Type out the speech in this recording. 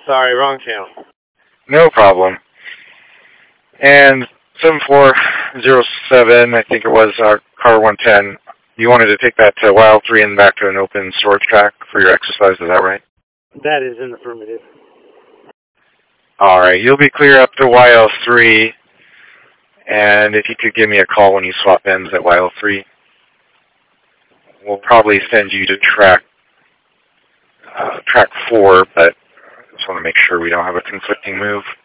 Sorry, wrong channel. No problem. And 7407, I think it was, car 110, you wanted to take that to Wild 3 and back to an open storage track for your exercise, is that right? That is an affirmative. All right, you'll be clear up to YL3, and if you could give me a call when you swap ends at YL3, we'll probably send you to track 4, but I just want to make sure we don't have a conflicting move.